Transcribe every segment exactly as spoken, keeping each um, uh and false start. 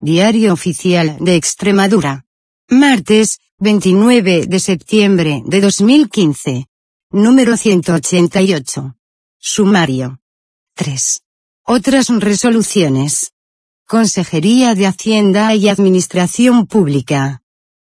Diario Oficial de Extremadura. Martes, veintinueve de septiembre de dos mil quince. Número ciento ochenta y ocho. Sumario. tres. Otras resoluciones. Consejería de Hacienda y Administración Pública.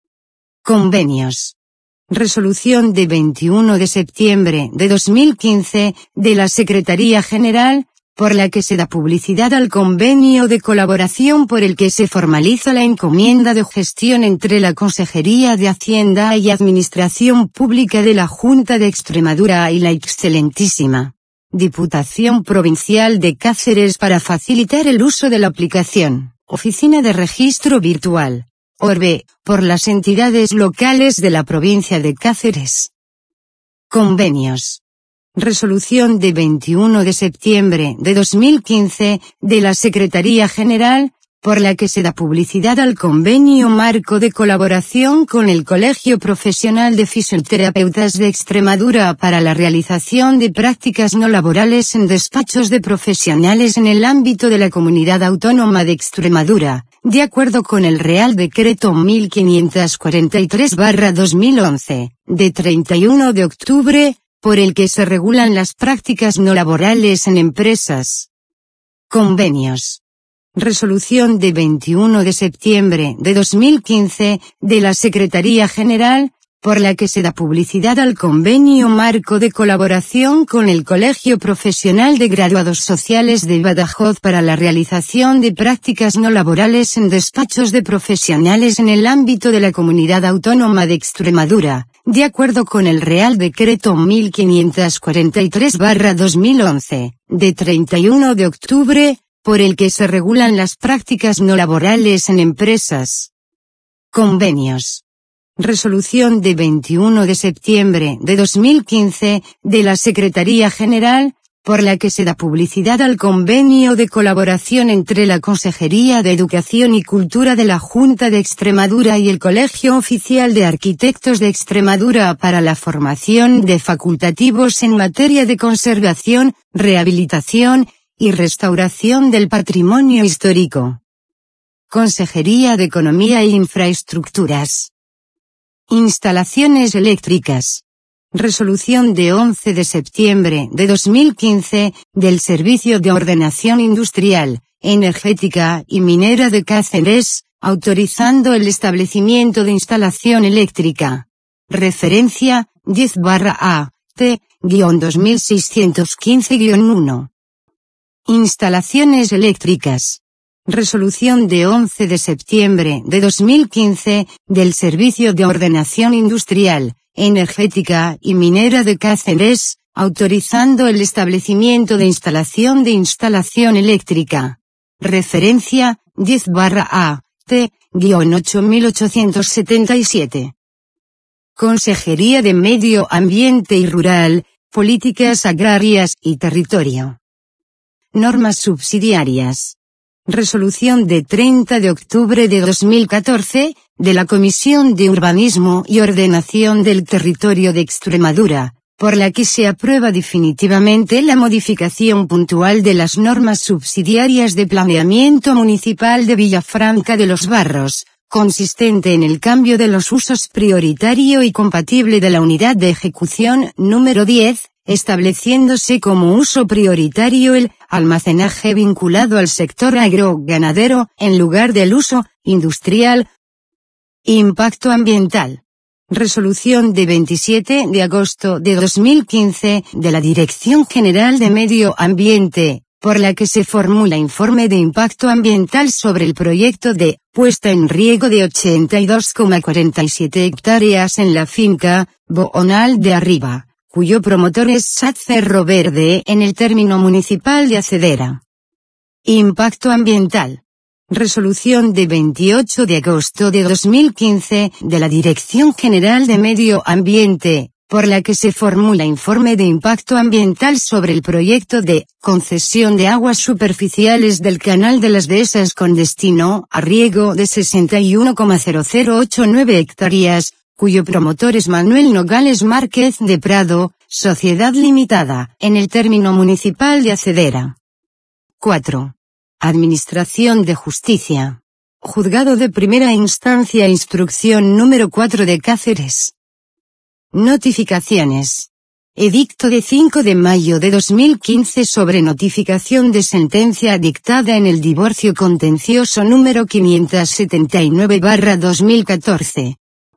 Convenios. Resolución de veintiuno de septiembre de dos mil quince, de la Secretaría General, por la que se da publicidad al convenio de colaboración por el que se formaliza la encomienda de gestión entre la Consejería de Hacienda y Administración Pública de la Junta de Extremadura y la Excelentísima Diputación Provincial de Cáceres para facilitar el uso de la aplicación Oficina de Registro Virtual, ORBE, por las entidades locales de la provincia de Cáceres. Convenios. Resolución de veintiuno de septiembre de dos mil quince, de la Secretaría General, por la que se da publicidad al convenio marco de colaboración con el Colegio Profesional de Fisioterapeutas de Extremadura para la realización de prácticas no laborales en despachos de profesionales en el ámbito de la Comunidad Autónoma de Extremadura, de acuerdo con el Real Decreto mil quinientos cuarenta y tres barra dos mil once, de treinta y uno de octubre, por el que se regulan las prácticas no laborales en empresas. Convenios. Resolución de veintiuno de septiembre de dos mil quince, de la Secretaría General, por la que se da publicidad al convenio marco de colaboración con el Colegio Profesional de Graduados Sociales de Badajoz para la realización de prácticas no laborales en despachos de profesionales en el ámbito de la Comunidad Autónoma de Extremadura, de acuerdo con el Real Decreto mil quinientos cuarenta y tres barra dos mil once, de treinta y uno de octubre, por el que se regulan las prácticas no laborales en empresas. Convenios. Resolución de veintiuno de septiembre de dos mil quince, de la Secretaría General, por la que se da publicidad al convenio de colaboración entre la Consejería de Educación y Cultura de la Junta de Extremadura y el Colegio Oficial de Arquitectos de Extremadura para la formación de facultativos en materia de conservación, rehabilitación y restauración del patrimonio histórico. Consejería de Economía e Infraestructuras. Instalaciones eléctricas. Resolución de once de septiembre de dos mil quince, del Servicio de Ordenación Industrial, Energética y Minera de Cáceres, autorizando el establecimiento de instalación eléctrica. Referencia, diez barra A, T, dos mil seiscientos quince guión uno. Instalaciones eléctricas. Resolución de once de septiembre de dos mil quince, del Servicio de Ordenación Industrial, Energética y Minera de Cáceres, autorizando el establecimiento de instalación de instalación eléctrica. Referencia, diez barra A, T, ocho mil ochocientos setenta y siete. Consejería de Medio Ambiente y Rural, Políticas Agrarias y Territorio. Normas subsidiarias. Resolución de treinta de octubre de dos mil catorce, de la Comisión de Urbanismo y Ordenación del Territorio de Extremadura, por la que se aprueba definitivamente la modificación puntual de las normas subsidiarias de planeamiento municipal de Villafranca de los Barros, consistente en el cambio de los usos prioritario y compatible de la unidad de ejecución número diez, estableciéndose como uso prioritario el almacenaje vinculado al sector agro-ganadero, en lugar del uso industrial. Impacto ambiental. Resolución de veintisiete de agosto de dos mil quince, de la Dirección General de Medio Ambiente, por la que se formula informe de impacto ambiental sobre el proyecto de puesta en riego de ochenta y dos coma cuarenta y siete hectáreas en la finca Boonal de Arriba, cuyo promotor es S A T Cerro Verde en el término municipal de Acedera. Impacto ambiental. Resolución de veintiocho de agosto de dos mil quince, de la Dirección General de Medio Ambiente, por la que se formula informe de impacto ambiental sobre el proyecto de concesión de aguas superficiales del Canal de las Dehesas con destino a riego de sesenta y uno coma cero cero ocho nueve hectáreas, cuyo promotor es Manuel Nogales Márquez de Prado, Sociedad Limitada, en el término municipal de Acedera. cuatro. Administración de Justicia. Juzgado de Primera Instancia Instrucción número cuatro de Cáceres. Notificaciones. Edicto de cinco de mayo de dos mil quince sobre notificación de sentencia dictada en el divorcio contencioso número quinientos setenta y nueve barra dos mil catorce.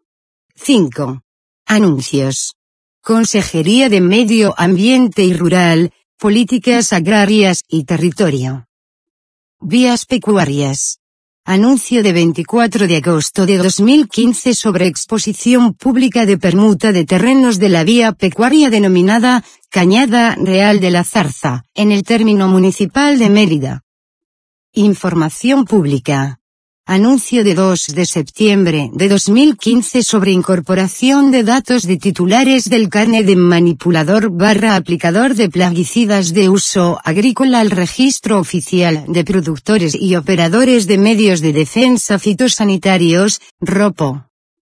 cinco. Anuncios. Consejería de Medio Ambiente y Rural, Políticas Agrarias y Territorio. Vías pecuarias. Anuncio de veinticuatro de agosto de dos mil quince sobre exposición pública de permuta de terrenos de la vía pecuaria denominada Cañada Real de la Zarza, en el término municipal de Mérida. Información pública. Anuncio de dos de septiembre de dos mil quince sobre incorporación de datos de titulares del carnet de manipulador barra aplicador de plaguicidas de uso agrícola al registro oficial de productores y operadores de medios de defensa fitosanitarios, ROPO.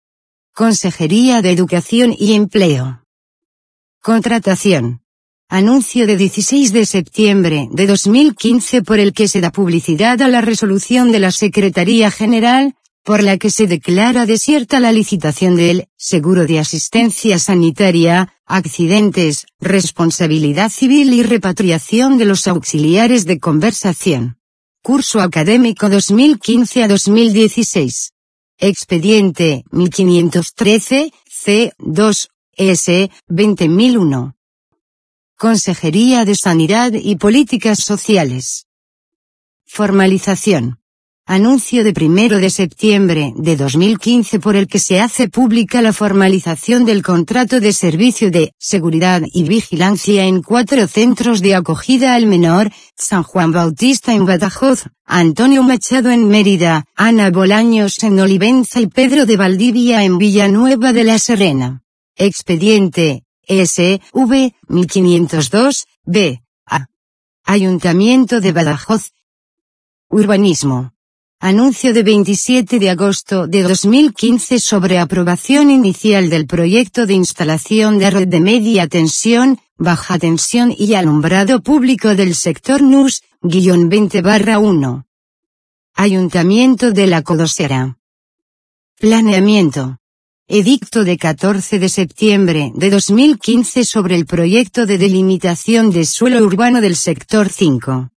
Consejería de Educación y Empleo. Contratación. Anuncio de dieciséis de septiembre de dos mil quince por el que se da publicidad a la resolución de la Secretaría General, por la que se declara desierta la licitación del seguro de asistencia sanitaria, accidentes, responsabilidad civil y repatriación de los auxiliares de conversación. Curso académico dos mil quince a dos mil dieciséis. Expediente mil quinientos trece, C dos, S, veinte mil uno. Consejería de Sanidad y Políticas Sociales. Formalización. Anuncio de primero de septiembre de dos mil quince por el que se hace pública la formalización del contrato de servicio de seguridad y vigilancia en cuatro centros de acogida al menor, San Juan Bautista en Badajoz, Antonio Machado en Mérida, Ana Bolaños en Olivenza y Pedro de Valdivia en Villanueva de la Serena. Expediente S V mil quinientos dos, B, A. Ayuntamiento de Badajoz. Urbanismo. Anuncio de veintisiete de agosto de dos mil quince sobre aprobación inicial del proyecto de instalación de red de media tensión, baja tensión y alumbrado público del sector N U S, veinte barra uno. Ayuntamiento de La Codosera. Planeamiento. Edicto de catorce de septiembre de dos mil quince sobre el proyecto de delimitación de suelo urbano del sector cinco.